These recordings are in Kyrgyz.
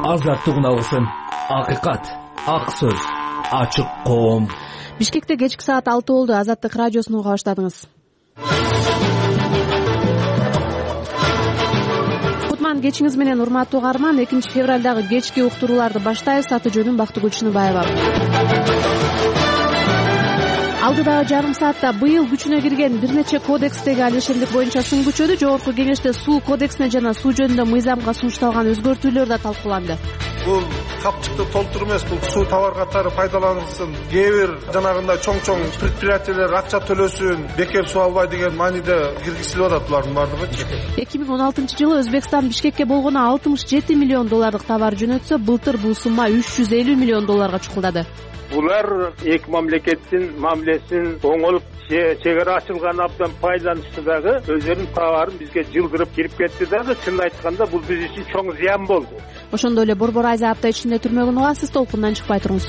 азаттык уналсын. Акыйкат, ак сөз, ачык коом. Бишкекте кечки саат 6 болду. Азаттык радиосун уга баштадыңыз. Кутман кечиңиз менен, урматтуу угарман. 2 февралдагы кечки уктурууларды баштайбыз. Аты жөнүм Бактыгүл Чыныбаева. Алдыдагы жарым саатта быйыл күчүнө кирген бир нече кодекстеги алишендик боюнча сын күчөдү. Жогорку Кеңеште суу кодексине жана суу жөнүндө мыйзамга сунушталган өзгөртүүлөр да талкууланды. Бул капчыкты толтур эмес, бул суу товар катары пайдаланылсын. Кээ бир жанагындай чоң предприятиялар акча төлөсүн, бекер суу албай деген мааниде киргизилип атат булардын баардыгы. 2016-жылы Өзбекстан Бишкекке болгону 67 миллион доллардык товар жөнөтсө, былтыр бул сумма 350 миллион долларга чукулдады. Булар эки мамлекеттин мамилесин оңолуп, чек ара ачылган абдан пайдаланышты дагы өздөрүнүн товарын бизге жылгырып кирип кетти дагы. Чынын айтканда бул биз үчүн чоң зыян болду. Ошондой эле Борбор Азия апта ичинде түрмөгүн угасыз, толкундан чыкпай туруңуз.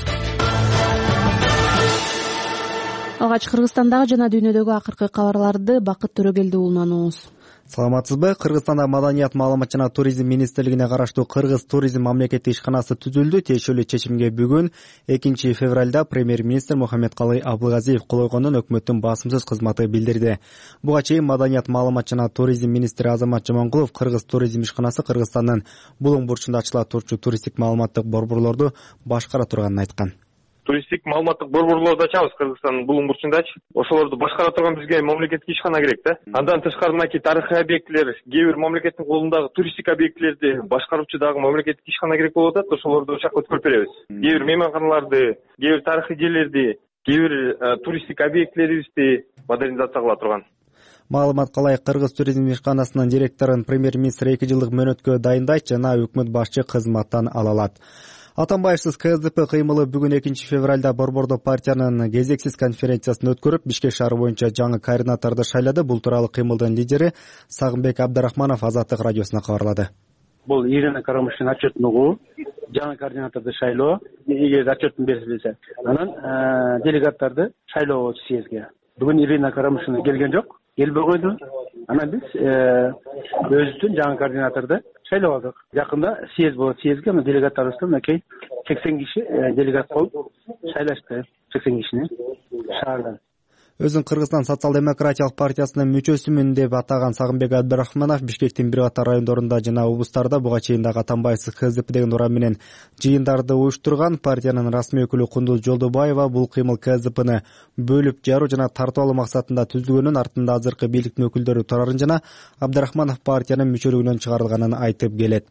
Алгач Кыргызстандагы жана дүйнөдөгү акыркы кабарларды Бакыт Төрөгелди уулунан угуңуз. Саламатсызбы? Кыргызстанда Маданият, маалымат жана туризм министрлигине караштуу Кыргыз туризм мамлекеттик ишканасы түзүлдү. Тиешелүү чечимге бүгүн 2 февралда премьер-министр Мухаммедкалый Абылгазиев кол койгонун өкмөттүн басымсыз кызматы билдирди. Буга чейин Маданият, маалымат жана туризм министри Азамат Жамангулов Кыргыз туризм ишканасы Кыргызстандын Булуң бурчунда ачыла турчу туристтик маалыматтык борборлорду башкара турганын айткан. Туристтик маалыматтык борборлорду ачабыз Кыргызстандын Булуң бурчундачы. Ошолорду башкара турган бизге мамлекеттик ишкана керек да. Андан тышкары мынакей тарыхый объектилер, кээ бир мамлекеттин колундагы туристтик объектилерди башкаруучу дагы мамлекеттик ишкана керек болуп атат. Ошолорду ошол жака өткөрүп беребиз. Кээ бир мейманканаларды, кээ бир тарыхый жерлерди, кээ бир туристтик объектилерибизди модернизация кыла турган. Маалымат калай Кыргыз туризм ишканасынын директорун премьер-министр 2 жылдык мөөнөткө дайындайт жана өкмөт башчы кызматтан ала алат. Атамбаевсиз КСДП кыймылы бүгүн 2 февралда Борбордо партиянын кезексиз конференциясын өткөрүп, Бишкек шаары боюнча жаңы координаторду шайлады. Бул тууралуу кыймылдын лидери Сагынбек Абдрахманов Азаттык радиосуна кабарлады. Бул Ирина Карамыштын отчетун угуу, жаңы координаторду шайлоо, эгер отчетун берилсе, анан делегаттарды шайлоо болчу съездге. Бүгүн Ирина Карамыштын келген жок, келбей койду. Анан биз өзүбүздүн жаңы координаторду шайлап алдык. Жакында съезд болот, съездге делегаттарыбыздан мынакей 80 киши делегат болуп шайлашты. 80 кишини шаардан. Өзүн Кыргызстан социал-демократиялык партиясынын мүчөсүмүн деп атаган Сагынбек Абдрахманов Бишкектин бир катар райондорунда жана облустарда буга чейин дагы Атамбаевсиз КСДП деген урам менен жыйындарды уюштурган. Партиянын расмий өкүлү Кундуз Жолдобаева бул кыймыл КСДПны бөлүп жаруу жана тартып алуу максатында түзүлгөнүн, артында азыркы бийликтин өкүлдөрү турарын жана Абдрахманов партиянын мүчөлүгүнөн чыгарылганын айтып келет.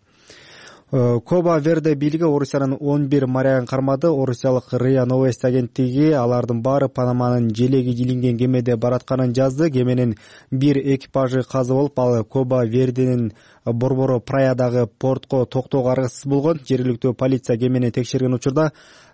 Коба Верде бийлиги Орусиянын 11 морягын кармады. Орусиялык РИА Новости агенттиги алардын баары Панаманын желеги илинген кемеде баратканын жазды. Кеменин бир экипажы казы болуп, ал Коба Верденин Борборо Праядагы портко токтоого аргасыз болгон. Жергиликтүү полиция кемени текшерген учурда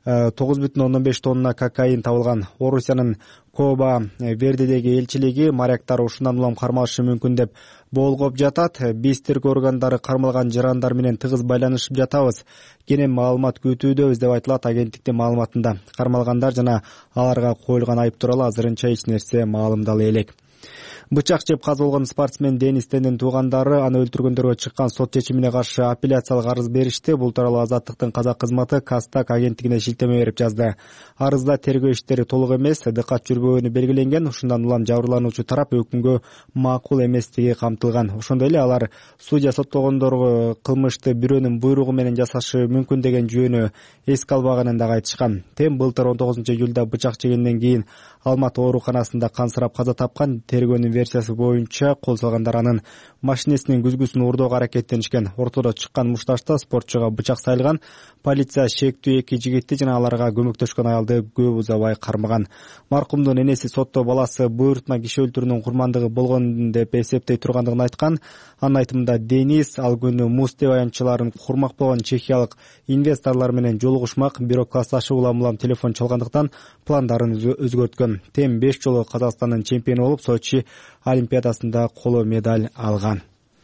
9,5 тонна кокаин табылган. Орусиянын Коба Вердедеги элчилиги моряктар ушундан улам кармалышы мүмкүн деп болгоп жатат. Биз тергөө органдары кармалган жарандар менен тыгыз байланышып жатабыз. Кенен маалымат күтүүдөбүз деп айтылат агенттиктин маалыматында. Кармалгандар жана аларга коюлган айып тууралуу азырынча эч нерсе маалымдала элек. Бычак жеп каза болгон спортсмен Денис Тендин туугандары аны өлтүргөндөргө чыккан сот чечимине каршы апелляциялык арыз беришти. Бул тууралуу Азаттыктын казак кызматы Кастак агенттигине шилтеме берип жазды. Арызда тергөө иштери толук эмес, дыкат жүрбөгөнү белгиленген. Ушундан улам жабырлануучу тарап өкүмгө макул эместиги камтылган. Ошондой эле алар судья соттогондорго кылмышты бирөөнүн буйругу менен жасашы мүмкүн деген жүйөнү эске албаганын дагы айтышкан. Тем былтыр 19-июлда бычак жегенден кийин Алматы ооруканасында кансырап каза тапкан. Тергөөнүн версиясы боюнча кол салгандар анын машинесинин күзгүсүн урдоого аракеттенишкен. Ортодо чыккан мушташта спортчуга бычак сайылган. Полиция шектүү 2 жигитти жана аларга көмөктөшкөн аялды көп узабай кармаган. Маркумдун энеси сотто баласы буйрутма киши өлтүрүүнүн курмандыгы болгон деп эсептей тургандыгын айткан. Анын айтымында Денис ал күнү муз теб аянтчыларын курмак болгон чехиялык инвесторлор менен жолугушмак, бирок классташы улам телефон чалгандыктан пландарын өзгөрткөн. Тем 5 жолу Казакстандын чемпиону болуп, Сочи олимпиадасында коло медаль алган.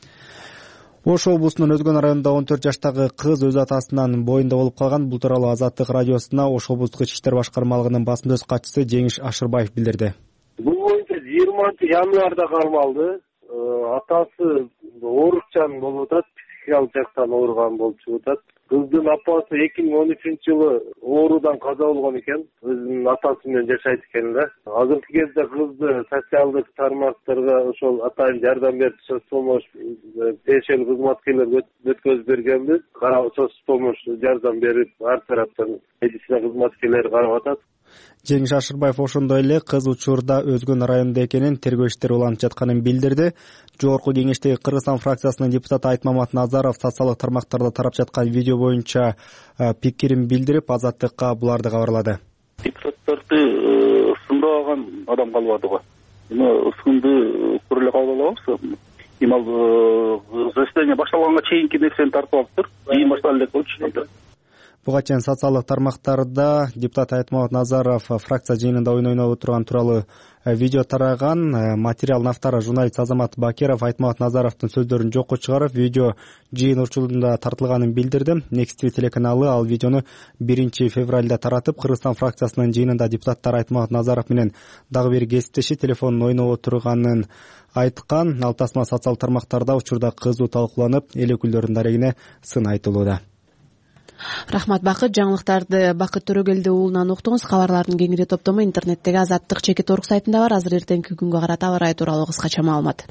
Ош облусунун Өзгөн районунда 14 жаштагы кыз өз атасынын боюнда болуп калган. Бул тууралуу Азаттык радиосуна Ош облустук ички иштер башкармалыгынын басма сөз катчысы Жеңиш Ашырбаев билдирди. Бул боюнча 20 январда кармалды. Атасы оорукчан болуп атат, психикалык жактан ооруган болуп чыгып атат. Кыздын апасы 2013-жылы оорудан каза болгон экен, өзүнүн атасы менен жашайт экен да. Азыркы кезде кызды социалдык тармактарга ошол атайын жардам берип соцпомощь тиешелүү кызматкерлер өткөзүп бергенбиз. Соцпомощь жардам берип, ар тараптан медицина кызматкерлери карап атат. Жеңиш Ашырбаев ошондой эле кыз учурда өзгөн районда экенин, тергөө иштери уланып жатканын билдирди. Жогорку Кеңештеги Кыргызстан фракциясынын депутаты Айтмамат Назаров социалдык тармактарда тарап жаткан видео боюнча пикирин билдирип, Азаттыкка буларды кабарлады. Депутаттарды сындаган адам калбады го. Сынды көрө эле кабыл алабыз. Заседание башталганга чейинки нерсени тартып алыптыр. Кийин башталып элек болчу. Буга чейин социалдык тармактарда депутат Айтмамат Назаров фракция жыйынында ойноп отурган тууралуу видео тараган. Материалдын автору журналист Азамат Бакиров Айтмамат Назаровдун сөздөрүн жокко чыгарып, видео жыйын учурунда тартылганын билдирди. Next TV телеканалы ал видеону 1-февралда таратып, Кыргызстан фракциясынын жыйынында депутаттар Айтмамат Назаров менен дагы бир кесиптеши телефонун ойноп отурганын айткан. Ал тасма социалдык тармактарда учурда кызуу талкууланып, эл өкүлдөрүнүн дарегине сын айтылууда. Рахмат Бакыт. Жаңылыктарды Бакыт Төрөгелди уулунан уктуңуз. Кабарлардын кеңири топтому интернеттеги Азаттык.org сайтында бар. Азыр эртеңки күнгө карата аба ырайы тууралуу кыскача маалымат.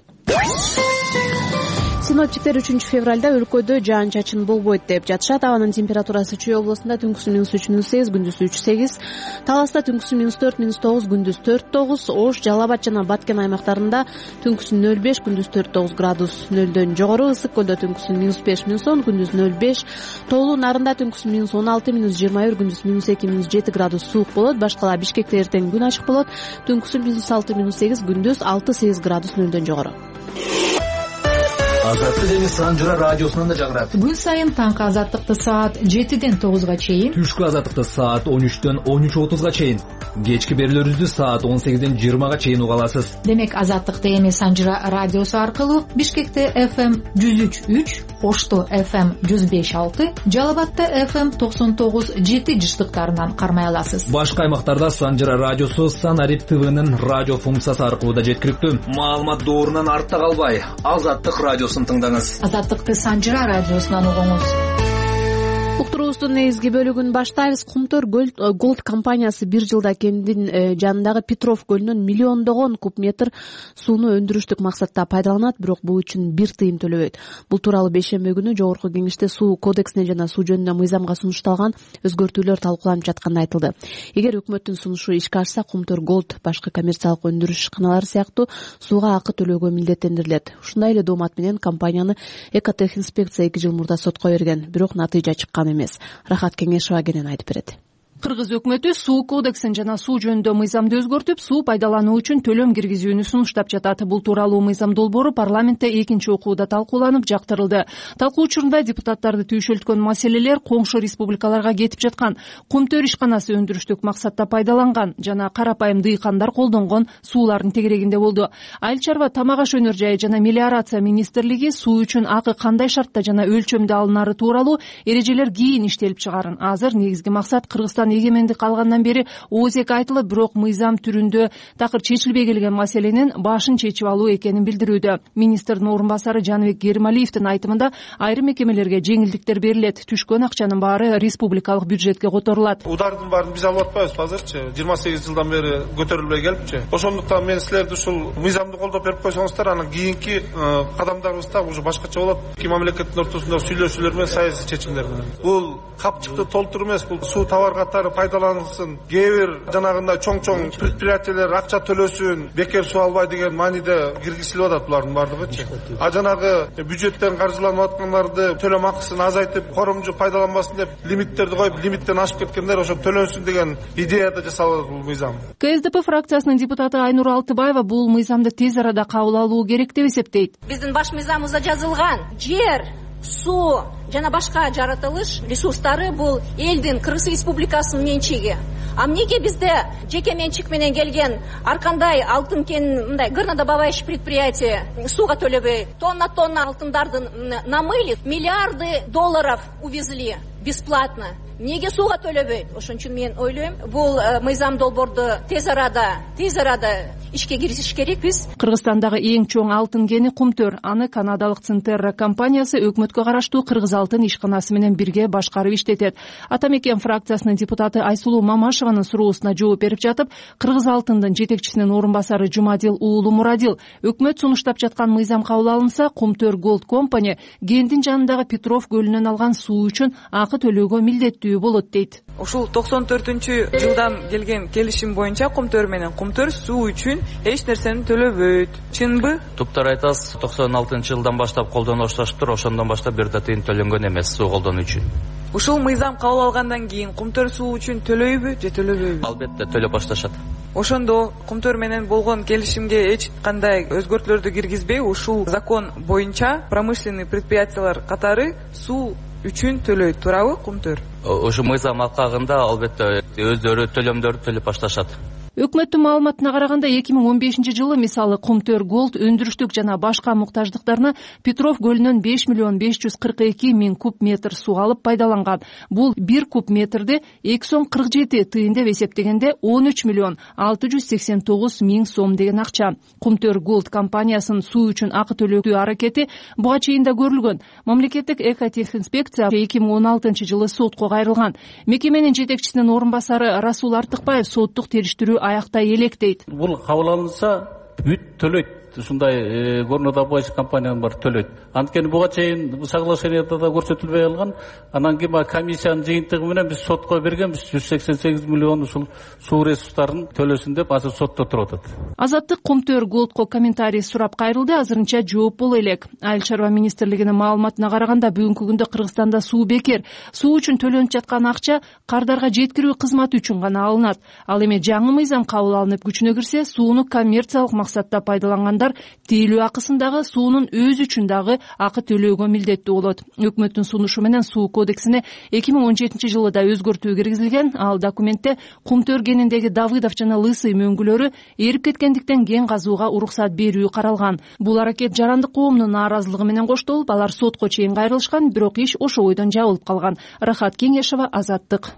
Синоптиктер 3-февралда өлкөдө жаан-чачын болбойт деп жатышат. Абанын температурасы Чүй областында түнкүсүн -3-8, күндүзү 3-8, Таласта түнкүсүн -4-9, күндүз 4-9, Ош, Жалал Абад жана Баткен аймактарында түнкүсүн 0-5, күндүз 4-9 градус нөлдөн жогору, Ысык көлдө түнкүсүн -5-10, күндүз 0-5, Тоолуу Нарында түнкүсүн -16, -21, күндүз -2, -7 градус суук болот. Башкала Бишкекте эртең күн ачык болот, түнкүсүн -6, -8, күндүз 6-8 градус нөлдөн жогору. Азаттык эми Санжыра радиосунан да жагырат. Күн сайын таңкы азаттыкты саат 7-ден 9-га чейин, түшкү азаттыкты саат 13-дөн 13:30-га чейин, кечки берүүлөрүбүздү саат 18-ден 20-га чейин уга аласыз. Демек азаттыкты эми Санжыра радиосу аркылуу Бишкекте FM 103.3, Ошто FM 105.6, Жалал Абадта FM 99.7 жыштыктарынан кармай аласыз. Башка аймактарда Санжыра радиосу Санарит ТВнын радио функциясы аркылуу да жеткиликтүү. Маалымат доорунан артта калбай, Азаттык радиосун тыңдаңыз. Азаттыкты Санжыра радиосунан угуңуз. Уктуруубуздун негизги бөлүгүн баштайбыз. Кумтөр Голд компаниясы бир жылда кендин жанындагы Петров көлүнөн миллиондогон куб метр сууну өндүрүштүк максатта пайдаланат, бирок бул үчүн бир тыйын төлөбөйт. Бул тууралуу бейшемби күнү Жогорку Кеңеште суу кодексине жана суу жөнүндө мыйзамга сунушталган өзгөртүүлөр талкууланып жатканы айтылды. Эгер өкмөттүн сунушу ишке ашса, Кумтөр Голд башка коммерциялык өндүрүш ишканалары сыяктуу сууга акы төлөөгө милдеттендирилет. Ушундай эле доомат менен компанияны Экотехинспекция 2 жыл мурда сотко берген, бирок натыйжа чыккан эмес. Рахат Кеңешова кенен айтып берет. Кыргыз өкмөтү суу кодексин жана суу жөнүндө мыйзамды өзгөртүп, суу пайдалануу үчүн төлөм киргизүүнү сунуштап жатат. Бул тууралуу мыйзам долбоору парламентте 2 окууда талкууланып, жактырылды. Талкуу учурунда депутаттарды түйшөлткөн маселелер коңшу республикаларга кетип жаткан, Кумтөр ишканасы өндүрүштүк максатта пайдаланган жана карапайым дыйкандар колдонгон суулардын тегерегинде болду. Айыл чарба, тамак аш өнөр жайы жана мелиорация министрлиги суу үчүн акы кандай шартта жана өлчөмдө алынары тууралуу эрежелер кийин иштелип чыгарын. Азыр негизги максат Кыргызстан эгемендик алгандан бери оозек айтылып, бирок мыйзам түрүндө такыр чечилбей келген маселенин башын чечип алуу экенин билдирүүдө. Министрдин орун басары Жаныбек Керималиевдин айтымында айрым мекемелерге жеңилдиктер берилет, түшкөн акчанын баары республикалык бюджетке которулат. Удардын баарын биз алып атпайбыз азырчы, 28 жылдан бери көтөрүлбөй келипчи. Ошондуктан мен силерди ушул мыйзамды колдоп берип койсоңуздар, анан кийинки кадамдарыбыз да уже башкача болот. Эки мамлекеттин ортосунда сүйлөшүүлөр менен, саясий чечимдер менен. Бул капчыкты толтур эмес, бул суу товар катары пайдаланылсын, кээ бир жанагындай чоң предприятиялер акча төлөсүн, бекер суу албай деген мааниде киргизилип атат булардын баардыгычы. А жанагы бюджеттен каржыланып аткандарды төлөм акысын азайтып, коромжу пайдаланбасын деп лимиттерди коюп, лимиттен ашып кеткендер ошо төлөнсүн деген идеяда жасалат бул мыйзам. КСДП фракциясынын депутаты Айнур Алтыбаева бул мыйзамды тез арада кабыл алуу керек деп эсептейт. Биздин баш мыйзамыбызда жазылган жер, суу жана башка жаратылыш ресурстары бул элдин, Кыргыз Республикасынын менчиги. А эмнеге бизде жеке менчик менен келген ар кандай алтын кен мындай горнодобывающий предприятие сууга төлөбөй тонна алтындарды намыли, миллиарды долларов увезли бесплатно. Неге сууга төлөбөйт? Ошон үчүн мен ойлойм, бул мыйзам долбоорду тез арада ишке киргизиш керекпиз. Кыргызстандагы эң чоң алтын кени Кумтөр. Аны канадалык Центерра компаниясы өкмөткө караштуу Кыргыз алтын ишканасы менен бирге башкарып иштетет. Ата мекен фракциясынын депутаты Айсулуу Мамашеванын суроосуна жооп берип жатып, Кыргыз алтындын жетекчисинин орун басары Жумадил уулу Мурадил өкмөт сунуштап жаткан мыйзам кабыл алынса, Кумтөр Gold Company кенттин жанындагы Петров көлүнөн алган суу үчүн акы төлөөгө милдеттүү болот дейт. Ушул 94-жылдан келген келишим боюнча Кумтөр менен Кумтөр суу үчүн эч нерсени төлөбөйт. Чынбы? Туптар айтасыз, 96-жылдан баштап колдоно башташыптыр, ошондон баштап бир да тыйын төлөнгөн эмес суу колдонуу үчүн. Ушул мыйзам кабыл алгандан кийин Кумтөр суу үчүн төлөйбү же төлөбөйбү? Албетте төлөп башташат. Ошондо Кумтөр менен болгон келишимге эч кандай өзгөртүүлөрдү киргизбей, ушул закон боюнча промышленный предприятиялар катары суу үчүн төлөйт, туурабы Кумтөр? Ошол мыйзам алкагында албетте өздөрү төлөмдөрдү төлөп башташат. Өкмөттүн маалыматына караганда 2015-жылы мисалы Кумтөр Gold өндүрүштүк жана башка муктаждыктарына Петров көлүнөн 5,542,000 куб метр суу алып пайдаланган. Бул 1 куб метрди 2 сом 47 тыйын деп эсептегенде 13,689,000 сом деген акча. Кумтөр Gold компаниясынын суу үчүн акы төлөөгө аракети буга чейин да көрүлгөн. Мамлекеттик экотехинспекция 2016-жылы сотко кайрылган. Мекеменин жетекчисинин орун басары Расул Артыкбаев соттук териштирүү аяктай электейт. Бул кабыл алынса бүт төлөйт. Ушундай Горно Добыча компаниянын бар төлөйт. Анткени буга чейин соглашениеде да көрсөтүлбөй алган. Анан кийин комиссиянын жыйынтыгы менен биз сотко бергенбиз 188 миллион ушул суу ресурстарын төлөсүн деп азыр сотто туруп атат. Азаттык Кумтөр Goldко комментарий сурап кайрылды, азырынча жооп боло элек. Айыл чарба министрлигинин маалыматына караганда бүгүнкү күндө Кыргызстанда суу бекер. Суу үчүн төлөнүп жаткан акча кардарга жеткирүү кызматы үчүн гана алынат. Ал эми жаңы мыйзам кабыл алынып күчүнө кирсе, сууну коммерциялык максатта пайдаланган тейлөө акысындагы суунун өзү үчүн дагы акы төлөөгө милдеттүү болот. Өкмөттүн сунушу менен суу кодексине 2017-жылы да өзгөртүү киргизилген. Ал документте Кумтөр кениндеги Давыдов жана Лысый мөңгүлөрү эрип кеткендиктен кен казууга уруксат берүү каралган. Бул аракет жарандык коомдун нааразылыгы менен коштолуп, алар сотко чейин кайрылышкан, бирок иш ошо бойдон жабылып калган. Рахат Кеңешова, Азаттык.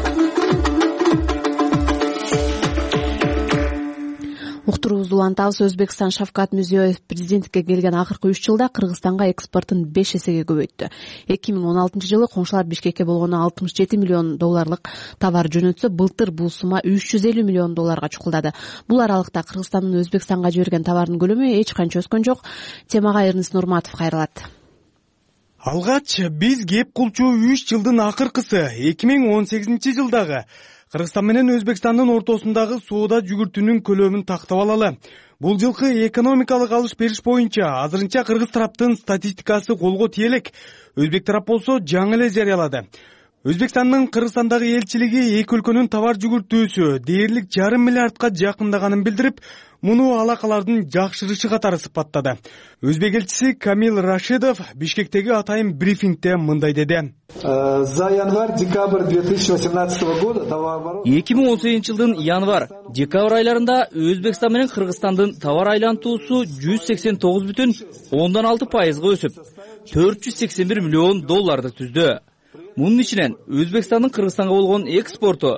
Уктуруубузду улантабыз. Өзбекстан Шавкат Мирзиёев президенттикке келген акыркы 3 жылда Кыргызстанга экспортун 5 эсеге көбөйттү. 2016-жылы коңшулар Бишкекке болгону $67 миллион товар жөнөтсө, былтыр бул сумма $350 миллион чукулдады. Бул аралыкта Кыргызстандын Өзбекстанга жиберген товардын көлөмү эч канча өскөн жок. Темага Эрнис Нурматов кайрылат. Алгач биз кеп кулчу 3 жылдын акыркысы 2018-жылдагы Кыргызстан менен Өзбекстандын ортосундагы соода жүгүртүүнүн көлөмүн тактап алалы. Бул жылкы экономикалык алыш-бериш боюнча азырынча кыргыз тараптын статистикасы колго тие элек. Өзбек тарап болсо жаңы эле жарыялады. Өзбекстандын Кыргызстандагы элчилиги эки өлкөнүн товар жүгүртүүсү дээрлик $500 миллиардка жакындаганын билдирип, муну алакалардын жакшырышы катары сыпаттады. Өзбек элчиси Камил Рашидов Бишкектеги атайын брифингде мындай деди. За январь-декабрь 2018 года 2018-жылдын январь-декабрь айларында Өзбекстан менен Кыргызстандын товар айлантуусу 189,6% өсүп, $481 миллион түздү. Мунун ичинен Өзбекстандын Кыргызстанга болгон экспорту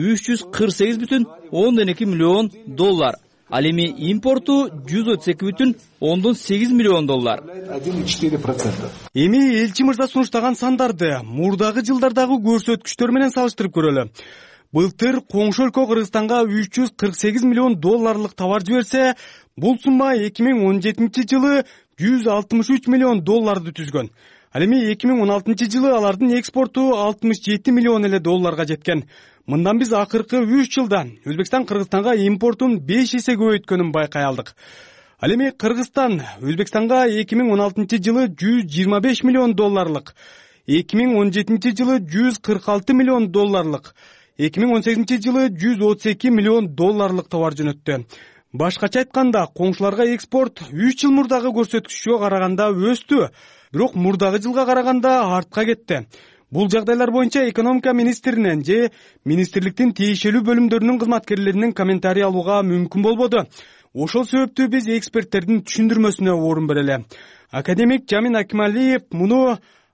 $348,2 миллион, ал эми импорту $132,8 миллион. 1,4%. Эми элчи мырза сунуштаган сандарды мурдагы жылдардагы көрсөткүчтөр менен салыштырып көрөлү. Былтыр коңшу өлкө Кыргызстанга $348 миллион товар жиберсе, бул сумма 2017-жылы $163 миллион түзгөн. Ал эми 2016-жылы алардын экспорту $67 миллион жеткен. Мындан биз акыркы 3 жылда Өзбекстан Кыргызстанга импортун 5 эсе көбөйткөнүн байкай алдык. Ал эми Кыргызстан Өзбекстанга 2016-жылы $125 миллион, 2017-жылы $146 миллион, 2018-жылы $132 миллион товар жөнөттү. Башкача айтканда, коңшуларга экспорт 3 жыл мурдагы көрсөткүчкө караганда өстү, бирок мурдагы жылга караганда артка кетти. Бул жагдайлар боюнча экономика министринен же министрликтин тиешелүү бөлүмдөрүнүн кызматкерлеринин комментарий алууга мүмкүн болбоду. Ошол себептүү биз эксперттердин түшүндүрмөсүнө орун берели. Академик Жамин Акималиев муну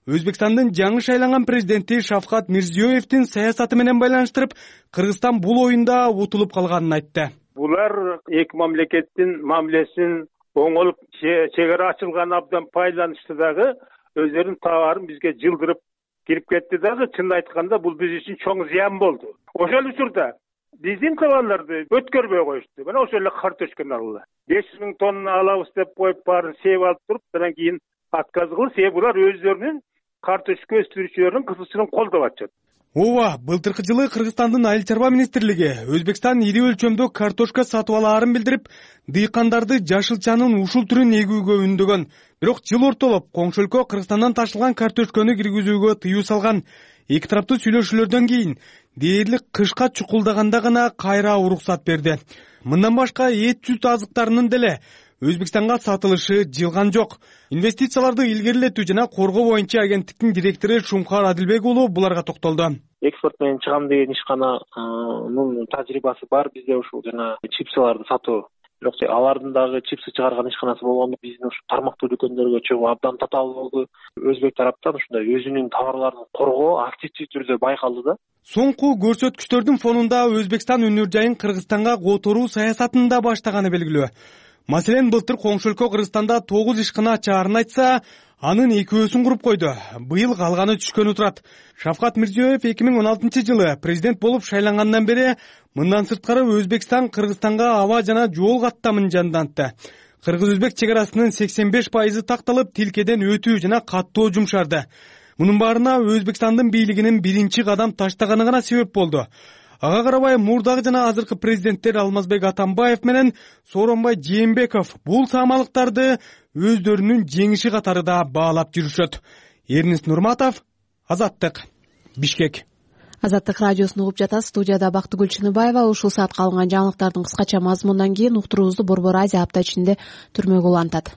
Өзбекстандын жаңы шайланган президенти Шавкат Мирзиёевдин саясаты менен байланыштырып, Кыргызстан бул оюнда утулуп калганын айтты. Булар эки мамлекеттин мамилесин оңолуп, чек ара ачылган абдан пайдаланышты дагы өздөрүнүн товарын бизге жылдырып кирип кетти дагы. Чынын айтканда бул биз үчүн чоң зыян болду. Ошол учурда биздин товарларды өткөрбөй коюшту. Мына ошол эле картошканы алгыла. 500 000 тонна алабыз деп коюп баарын себеп алып туруп, андан кийин отказ кылып, себеби булар өздөрүнүн картошка өстүрүүчүлөрүнүн кызыкчылыгын колдоп атышат. Ооба, былтыркы жылы Кыргызстандын айыл чарба министрлиги Өзбекстан ири өлчөмдө картошка сатып алаарын билдирип, дыйкандарды жашылчанын ушул түрүн эгүүгө үндөгөн. Бирок жыл ортолоп, коңшу өлкө Кыргызстандан ташылган картошканы киргизүүгө тыюу салган. Эки тараптуу сүйлөшүүлөрдөн кийин дээрлик кышка чукулдаганда гана кайра уруксат берди. Мындан башка эт сүт азыктарынын деле Өзбекстанга сатылышы жылган жок. Инвестицияларды илгерилетүү жана коргоо боюнча агенттиктин директору Шумхар Адилбек уулу буларга токтолду. Экспорт менен чыгам деген ишкананын тажрыйбасы бар. Бизде ушул жана чипсыларды сатуу. Бирок алардын дагы чипсы чыгарган ишканасы болгондо биздин ушу тармактуу дүкөндөргө чыгуу абдан татаал болду. Өзбек тараптан ушундай өзүнүн товарларын коргоо активдүү түрдө байкалды да. Соңку көрсөткүчтөрдүн фонунда Өзбекстан өнөр жайын Кыргызстанга которуу саясатын да баштаганы белгилүү. Маселен, былтыр коңшу өлкө Кыргызстанда 9 ишкана ачаарын айтса, анын экөөсүн куруп койду. Быйыл калганы түшкөнү турат. Шавкат Мирзиёев 2016-жылы президент болуп шайлангандан бери мындан сырткары Өзбекстан Кыргызстанга аба жана жол каттамын жандантты. Кыргыз-өзбек чек арасынын 85% такталып, тилкеден өтүү жана каттоо жумшарды. Мунун баарына Өзбекстандын бийлигинин биринчи кадам таштаганы гана себеп болду. Ага карабай мурдагы жана азыркы президенттер Алмазбек Атамбаев менен Сооронбай Жээнбеков бул самалыктарды өздөрүнүн жеңиши катары да баалап жүрүшөт. Эрнис Нурматов, Азаттык, Бишкек. Азаттык радиосун угуп жатасыз. Студияда Бактыгүл Чыныбаева. Ушул саатка алынган жаңылыктардын кыскача мазмунунан кийин уктуруубузду Борбор Азия апта ичинде түрмөгө улантат.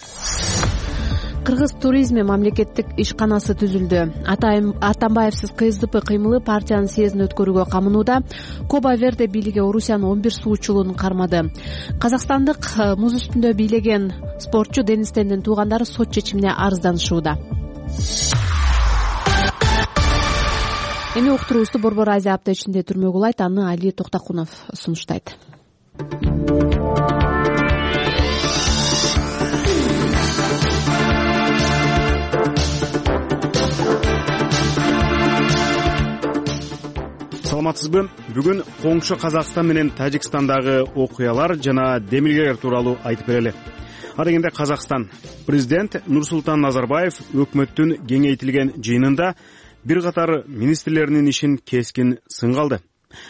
Кыргыз туризми мамлекеттик ишканасы түзүлдү. Атамбаевсиз КСДП кыймылы партиянын съездин өткөрүүгө камынууда. Коба Верде бийлиги Орусиянын 11 суучулуун кармады. Казакстандык муз үстүндө бийлеген спортчу Денис Тендин туугандары сот чечимине арызданышууда. Эми уктуруубузду Борбор Азия апта ичинде түрмөгө улайт. Аны Али Токтакунов сунуштайт. Саламатсызбы? Бүгүн коңшу Казакстан менен Тажикстандагы окуялар жана демилгелер тууралуу айтып берели. Адегенде Казакстан. Президент Нурсултан Назарбаев өкмөттүн кеңейтилген жыйынында бир катар министрлеринин ишин кескин сынга алды.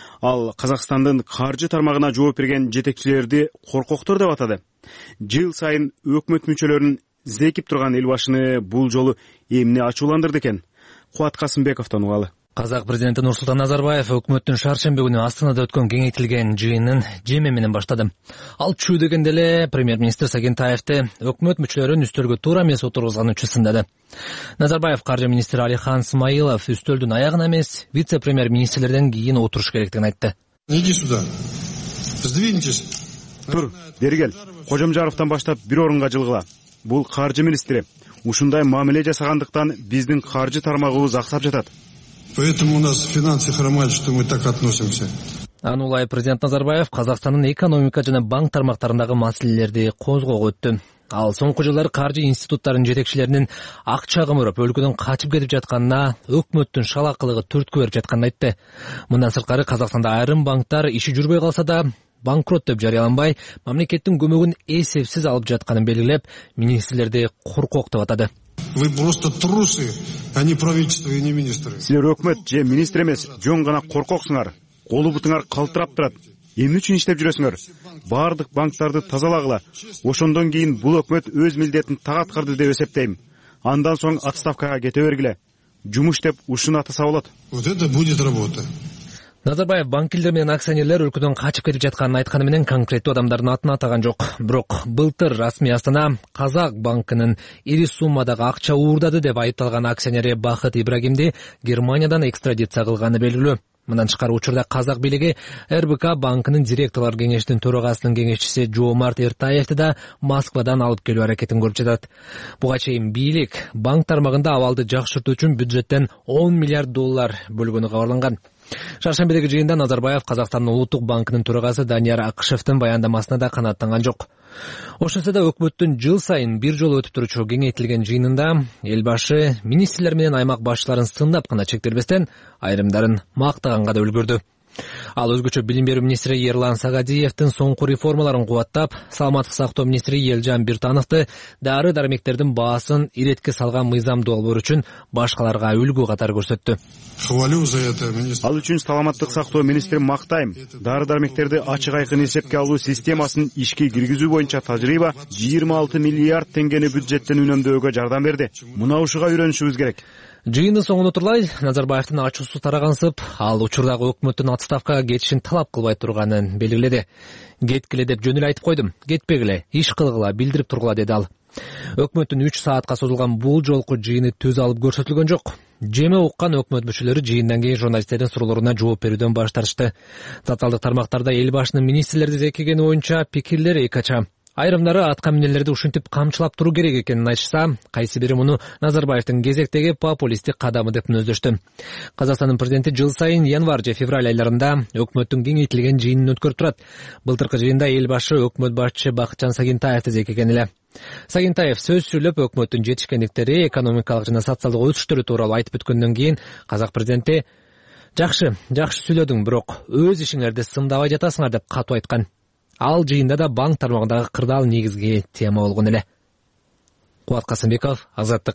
Ал Казакстандын каржы тармагына жооп берген жетекчилерди коркоктор деп атады. Жыл сайын өкмөт мүчөлөрүн зекип турган эл башыны бул жолу эмне ачууландырды экен? Кубат Касымбековдон угалы. Казак президенти Нурсултан Назарбаев өкмөттүн шаршемби күнү Астанада өткөн кеңейтилген жыйынын жеме менен баштады. Ал чүү дегенде эле премьер-министр Сагентаевди өкмөт мүчөлөрүн үстөлгө туура эмес отургузган үчүн сындады. Назарбаев каржы министри Алихан Смаилов үстөлдүн аягына эмес, вице-премьер-министрлерден кийин отуруш керектигин айтты. Иди сюда. Сдвиньтесь. Тур, бери кел. Кожомжаровдон баштап бир орунга жылгыла. Бул каржы министри. Ушундай мамиле жасагандыктан биздин каржы тармагыбыз аксап жатат. Поэтому у нас финансы хромают, что мы так относимся. Аны улай президент Назарбаев Казакстандын экономика жана банк тармактарындагы маселелерди козгоого өттү. Ал соңку жылдары каржы институттарынын жетекчилеринин акча кымырып, өлкөдөн качып кетип жатканына, өкмөттүн шалакылыгы түрткү берип жатканын айтты. Мындан сырткары Казакстанда айрым банктар иши жүрбөй калса да, банкрот деп жарыяланбай, мамлекеттин көмөгүн эсепсиз алып жатканын белгилеп, министрлерди коркок деп атады. Вы просто трусы, а не правительство и не министры. Силер өкмөт же министр эмес, жөн гана коркоксуңар. Колу бутуңар калтырап турат. Эмне үчүн иштеп жүрөсүңөр? Бардык банктарды тазалагыла. Ошондон кийин бул өкмөт өз милдетин так аткарды деп эсептейм. Андан соң отставкага кете бергиле. Жумуш деп ушуну атаса болот. Вот это будет работа. Назарбаев банкирлер менен акционерлер өлкөдөн качып кетип жатканын айтканы менен конкреттүү адамдардын атын атаган жок. Бирок былтыр расмий Астана Казак банкынын ири суммадагы акча уурдады деп айыпталган акционери Бахыт Ибрагимди Германиядан экстрадиция кылганы белгилүү. Мындан тышкары учурда казак бийлиги РБК банкынын директорлор кеңешинин төрагасынын кеңешчиси Жоомарт Эртаевди да Москвадан алып келүү аракетин көрүп жатат. Буга чейин бийлик банк тармагында абалды жакшыртуу үчүн бюджеттен $10 миллиард бөлгөнү кабарланган. Шаршембидеги жыйында Назарбаев Казакстандын улуттук банкынын төрагасы Данияр Акышевдин баяндамасына да канааттанган жок. Ошентсе да өкмөттүн жыл сайын бир жолу өтүп турчу кеңейтилген жыйынында эл башы министрлер менен аймак башчыларын сындап гана чектелбестен айрымдарын мактаганга да үлгүрдү. Ал өзгөчө билим берүү министри Ерлан Сагадиевдин соңку реформаларын кубаттап, саламаттык сактоо министри Элжан Биртановду дары-дармектердин баасын иретке салган мыйзам долбоор үчүн башкаларга үлгү катары көрсөттү. Ал үчүн саламаттык сактоо министрин мактайм. Дары-дармектерди ачык айкын эсепке алуу системасын ишке киргизүү боюнча тажрыйба 26 миллиард теңгени бюджеттен үнөмдөөгө жардам берди. Мына ушуга үйрөнүшүбүз керек. Жыйындын соңуна турлай Назарбаевдин ачуусу тарагансып, ал учурдагы өкмөттүн отставкага кетишин талап кылбай турганын белгиледи. Кеткиле деп жөн эле айтып койдум, кетпегиле, иш кылгыла, билдирип тургула деди ал. Өкмөттүн 3 саатка созулган бул жолку жыйыны түз алып көрсөтүлгөн жок. Жеме уккан өкмөт мүчөлөрү жыйындан кийин журналисттердин суроолоруна жооп берүүдөн баш тартышты. Социалдык тармактарда эл башынын министрлерди зекигени боюнча пикирлер эки ача. Айрымдары атка минелерди ушинтип камчылап туруу керек экенин айтышса, кайсы бири муну Назарбаевдин кезектеги популисттик кадамы деп мүнөздөштү. Казакстандын президенти жыл сайын январь же февраль айларында өкмөттүн кеңейтилген жыйынын өткөрүп турат. Былтыркы жыйында эл башы өкмөт башчысы Бакытжан Сагинтаевди зекиген эле. Сагинтаев сөз сүйлөп өкмөттүн жетишкендиктери, экономикалык жана социалдык өсүштөрү тууралуу айтып өткөндөн кийин казак президенти жакшы сүйлөдүң, бирок өз ишиңерди сындабай жатасыңар деп катуу айткан. Ал жыйында да банк тармагындагы кырдаал негизги тема болгон эле. Кубат Касымбеков, Азаттык.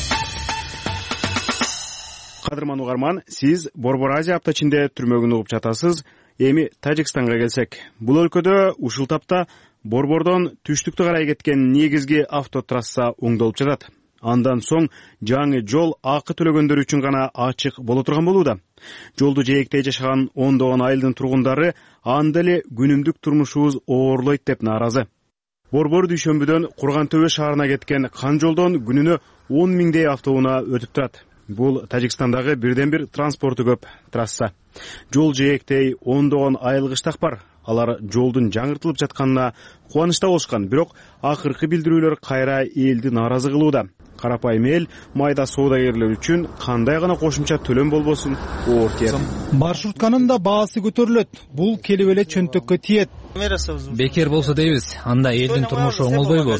Кадырман угарман, сиз Борбор Азия апта ичинде түрмөгүн угуп жатасыз. Эми Тажикстанга келсек, бул өлкөдө ушул тапта Борбордон түштүктү карай кеткен негизги автотрасса оңдолуп жатат. Андан соң жаңы жол акы төлөгөндөр үчүн гана ачык боло турган болууда. Жолду жээктей жашаган ондогон айылдын тургундары анда эле күнүмдүк турмушубуз оорлойт деп нааразы. Борбор дүйшөмбүдөн Курган Төбө шаарына кеткен кан жолдон күнүнө 10 миңдей автоунаа өтүп турат. Бул Тажикстандагы бирден бир транспорту көп трасса. Жол жээктей ондогон айыл кыштак бар. Алар жолдун жаңыртылып жатканына кубанычта болушкан, бирок акыркы билдирүүлөр кайра элди нааразы кылууда. Карапайым эл майда соодагерлер үчүн кандай гана кошумча төлөм болбосун оор тиет. Маршрутканын да баасы көтөрүлөт. Бул келип эле чөнтөккө тиет. Бекер болсо дейбиз, анда элдин турмушу оңолбойбу?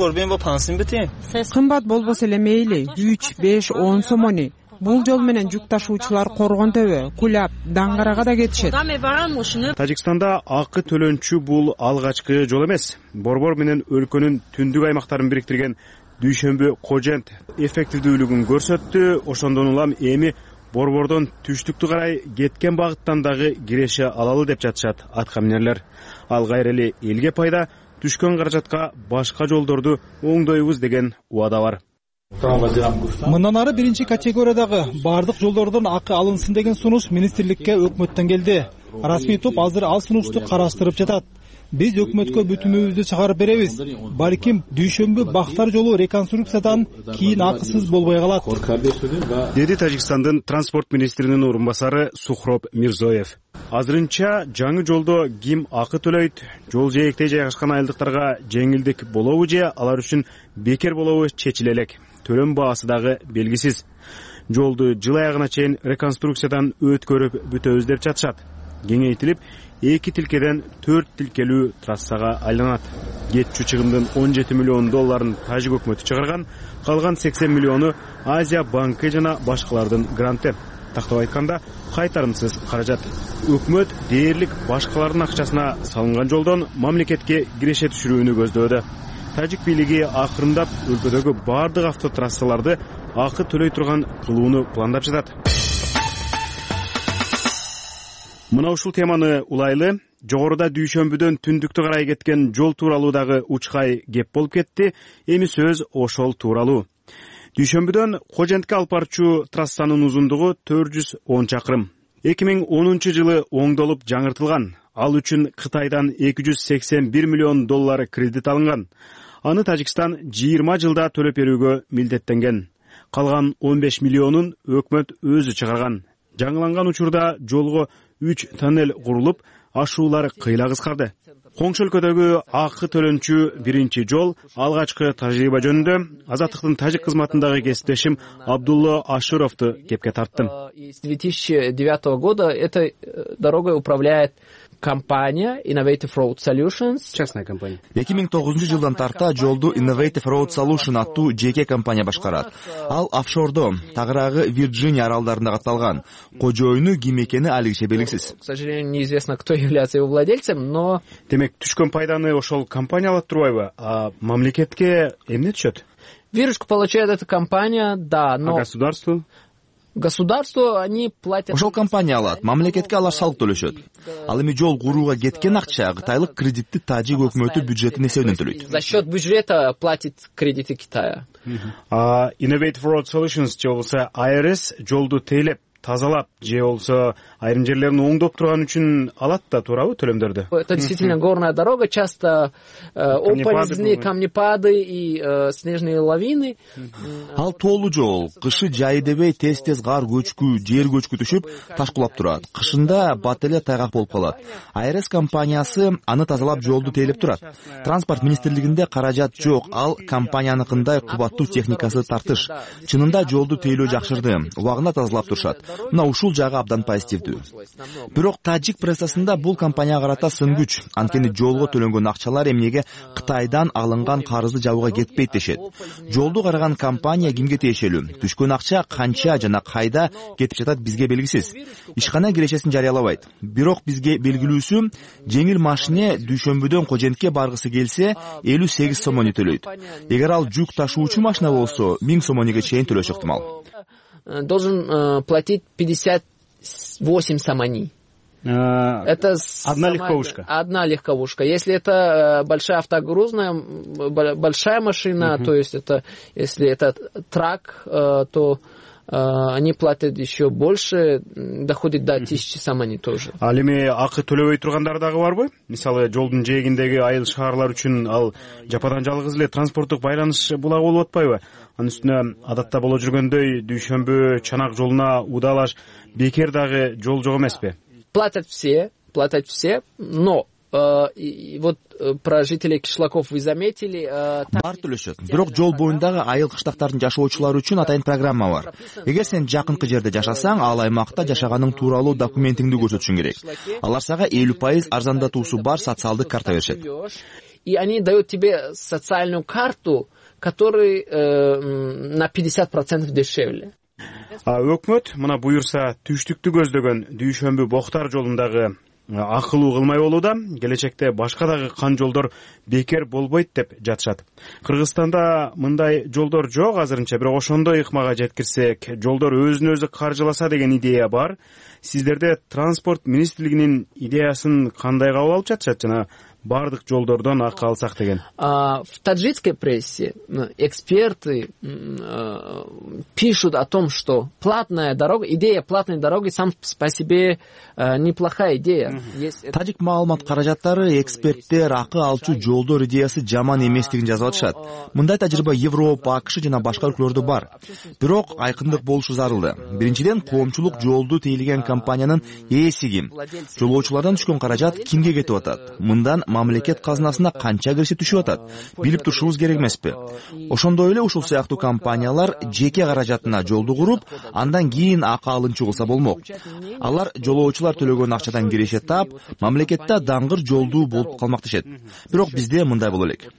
Кымбат болбосо эле мейли, 3, 5, 10 сомони. Бул жол менен жүк ташуучулар Коргон Төбө, Кулап, Даңгарага да кетишет. Тажикстанда акы төлөнчү бул алгачкы жол эмес. Борбор менен өлкөнүн түндүк аймактарын бириктирген Дүйшөмбү Кожент эффективдүүлүгүн көрсөттү. Ошондон улам эми Борбордон түштүктү карай кеткен багыттан дагы киреше алалы деп жатышат атка минерлер. Ал кайра эле элге пайда, түшкөн каражатка башка жолдорду оңдойбуз деген убада бар. Мындан ары биринчи категориядагы бардык жолдордон акы алынсын деген сунуш министрликке өкмөттөн келди. Расмий топ азыр ал сунушту караштырып жатат. Биз өкмөткө бүтүмүбүздү чыгарып беребиз. Балким Дүйшөмбү Бактар жолу реконструкциядан кийин акысыз болбой калат, деди Тажикстандын транспорт министринин орун басары Сухроб Мирзоев. Азырынча жаңы жолдо ким акы төлөйт, жол жээктей жайгашкан айылдыктарга жеңилдик болобу же алар үчүн бекер болобу чечиле элек. Төлөм баасы дагы белгисиз. Жолду жыл аягына чейин реконструкциядан өткөрүп бүтөбүз деп жатышат. Кеңейтилип 2 тилкеден 4 тилкелүү трассага айланат. Кетчү чыгымдын $17 миллион тажик өкмөтү чыгарган, калган 80 миллиону Азия банкы жана башкалардын гранты. Тактап айтканда, кайтарымсыз каражат. Өкмөт дээрлик башкалардын акчасына салынган жолдон мамлекетке киреше түшүрүүнү көздөөдө. Тажик бийлиги акырындап өлкөдөгү бардык автотрассаларды акы төлөй турган кылууну пландап жатат. Мына ушул теманы улайлы, жогоруда Дүйшөмбүдөн түндүктү карай кеткен жол тууралуу дагы учкай кеп болуп кетти. Эми сөз ошол тууралуу. Дүйшөмбүдөн Кожентке алып барчу трассанын узундугу 410 чакырым. 2010 жылы оңдолуп жаңыртылган. Ал үчүн Кытайдан $281 миллион кредит алынган. Аны Тажикстан 20 жылда төлөп берүүгө милдеттенген. Калган 15 миллионун өкмөт өзү чыгарган. жаңыланган учурда жолго 3 тоннель курулуп, ашуулар кыйла кыскарды. Коңшу өлкөдөгү акы төлөнчү биринчи жол алгачкы тажрыйба жөнүндө Азаттыктын тажик кызматындагы кесиптешим Абдулла Ашуровду кепке тарттым. С 2009 года этой дорогой управляет компания Innovative Road Solutions. Частная компания. 2009 жылдан тарта жолду Innovative Road Solution аттуу жеке компания башкарат. Ал офшордо, тагыраагы Вирджиния аралдарында катталган. Кожоюну ким экени алигиче белгисиз. К сожалению, неизвестно, кто является его владельцем, но... Демек, түшкөн пайданы ошол компания алат турбайбы? А мамлекетке эмне түшөт? Выручку получает эта компания, да, но... А государство? Государство, они платят... Ошол компания алат, мамлекетке алар салык төлөшөт. Ал эми жол курууга кеткен акча кытайлык кредитти тажик өкмөтү бюджеттин эсебинен төлөйт. За счет бюджета платит кредиты Китая. Innovative Road Solutions же болсо IRS жолду тейлеп, тазалап, же болсо айрым жерлерин оңдоп турган үчүн алат да, туурабы төлөмдөрдү? Это действительно горная дорога, часто опалезные камнепады и снежные лавины. Ал тоолуу жол, кышы жай дебей тез-тез кар көчкү, жер көчкү түшүп, таш кулап турат. Кышында бат эле тайгак болуп калат. IRS компаниясы аны тазалап жолду тейлеп турат. Транспорт министрлигинде каражат жок, ал компанияныкындай кубаттуу техникасы тартыш. Чынында жолду тейлөө жакшырды, убагында тазалап турушат. Мына ушул жагы абдан позитивдүү. Бирок тажик прессасында бул компанияга карата сын күч, анткени жолго төлөнгөн акчалар эмнеге Кытайдан алынган карызды жабууга кетпейт дешет. Жолду караган компания кимге тиешелүү? Түшкөн акча канча жана кайда кетип жатат бизге белгисиз. Ишкана кирешесин жарыялабайт. Бирок бизге белгилүүсү, жеңил машине дүйшөмбүдөн Кожентке баргысы келсе 58 сомони төлөйт. Эгер ал жүк ташуучу машина болсо 1000 сомониге чейин төлөшү ыктымал. Должен платить 58 сомони. Это одна легковушка. Одна легковушка. Если это большая автогрузная, большая машина, то есть это, если это трак, то они платят еще больше, доходит до 1000 сомони тоже. Ал эми акы төлөбөй тургандар дагы барбы? Мисалы, жолдун жээгиндеги айыл шаарлар үчүн ал жападан жалгыз эле транспорттук байланыш булагы болуп атпайбы? Анын үстүнө адатта боло жүргөндөй дүйшөмбү чанак жолуна удалаш бекер дагы жол жок эмеспи? Платят все, но вот про жителей кишлаков вы заметили. Бар төлөшөт. Бирок жол боюндагы айыл кыштактардын жашоочулары үчүн атайын программа бар. Эгер сен жакынкы жерде жашасаң, ал аймакта жашаганың тууралуу документиңди көрсөтүшүң керек. Алар сага 50% арзандатуусу бар социалдык карта беришет. И они дают тебе социальную карту, которая на 50% дешевле. Өкмөт мына буюрса түштүктү көздөгөн Дүйшөмбү Боктар жолундагы акылуу кылмай болууда, келечекте башка дагы кан жолдор бекер болбойт деп жатышат. Кыргызстанда мындай жолдор жок азырынча, бирок ошондой ыкмага жеткирсек, жолдор өзүн өзү каржыласа деген идея бар. Сиздерде транспорт министрлигинин идеясын кандай кабыл алып жатышат жана бардык жолдордон акы алсак деген? В таджикской прессе эксперты пишут о том, что платная дорога, идея платной дороги сам по себе неплохая идея. Тажик маалымат каражаттары, эксперттер акы алчу жолдор идеясы жаман эместигин жазып атышат. Мындай тажрыйба Европа, АКШ жана башка өлкөлөрдө бар. Бирок айкындык болушу зарылды. Биринчиден, коомчулук жолду тейлеген компаниянын ээси ким? Жолоочулардан түшкөн каражат кимге кетип атат? Мындан мамлекет казынасына канча кириши түшүп атат? Билип турушубуз керек эмеспи? Ошондой эле ушул сыяктуу компаниялар жеке каражатына жолду куруп, андан кийин акы алынчу кылса болмок. Алар жолоочулар төлөгөн акчадан киреше тап, мамлекетте даңгыр жолдуу болуп калмак дешет. Бирок бизде мындай боло элек.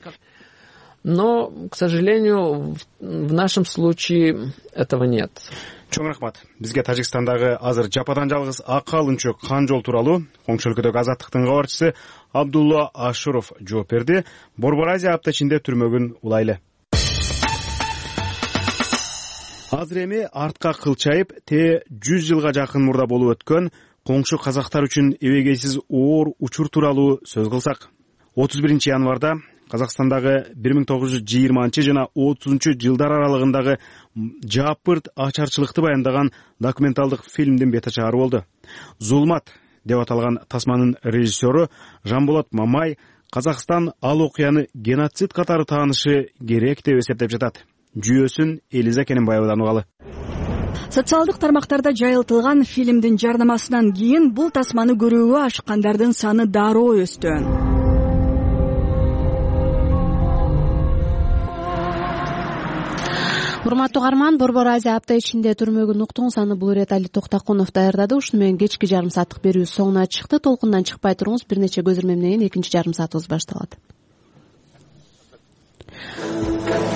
Но, к сожалению, в нашем случае этого нет. Чоң рахмат. Бизге Тажикстандагы азыр жападан жалгыз акы алынчу кан жол тууралуу коңшу өлкөдөгү Азаттыктын кабарчысы Абдулла Ашуров жооп берди. Борбор Азия апта ичинде түрмөгүн улайлы. Азыр эми артка кылчайып, 100 жылга жакын мурда болуп өткөн коңшу казактар үчүн эбегейсиз оор учур тууралуу сөз кылсак. 31 январда Казакстандагы 1920 жана 30 жылдар аралыгындагы жапырт ачарчылыкты баяндаган документалдык фильмдин бет ачары болду. Зулмат деп аталган тасманын режиссеру Жанболот Мамай Казакстан ал окуяны геноцид катары таанышы керек деп эсептеп жатат. Жүйөсүн Элиза Кененбаевадан угалы. Социалдык тармактарда жайылтылган фильмдин жарнамасынан кийин бул тасманы көрүүгө ашыккандардын саны дароо өстү. Урматтуу угарман, Борбор Азия апта ичинде түрмөгүн уктуң саны бул ирет Али Токтакунов даярдады. Ушуну менен кечки жарым сааттык берүү соңуна чыкты. Толкундан чыкпай туруңуз, бир нече көзөрмөмдөн кийин экинчи жарым саатыбыз башталат.